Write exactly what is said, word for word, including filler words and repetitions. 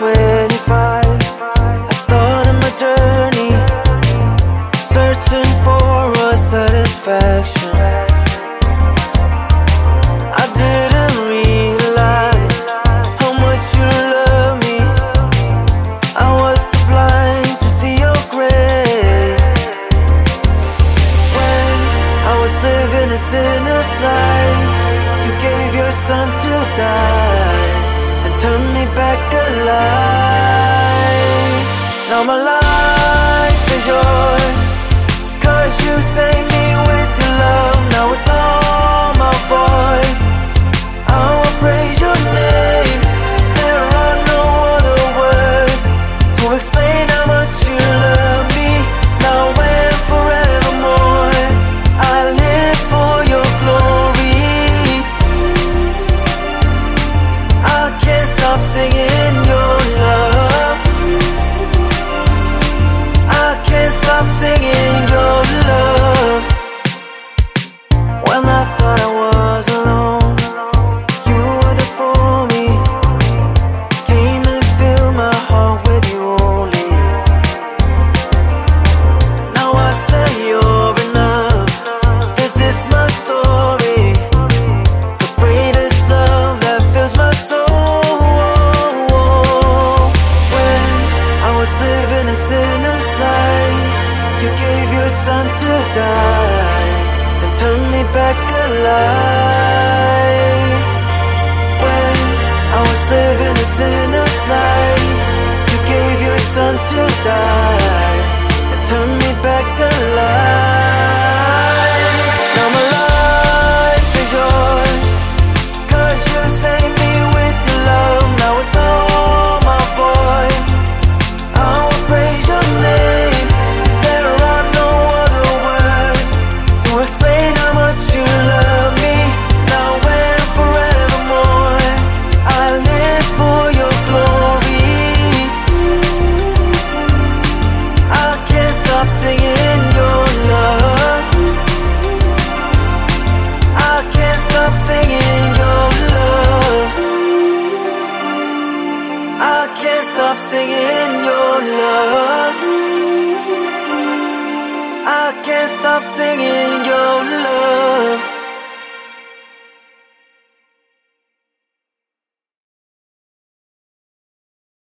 twenty-five, I started my journey, searching for a satisfaction. I didn't realize how much you love me. I was too blind to see your grace. When I was living a sinner's life, you gave your son to die and turn me back alive. Now my life is yours, 'cause you saved me with your love. Now with all my voice, I will praise your name. There are no other words to explain how much you love me. Now and forevermore, I live for your glory. I can't stop singing your love. I can't stop singing your love. When I thought I was alone, you were there for me. Came and filled my heart with you only. Now I say you're enough. This is my story, the greatest love that fills my soul. When I was living a sinner's life, you gave your son to die and turn me back alive. When I was living a sinner's life, you gave your son to die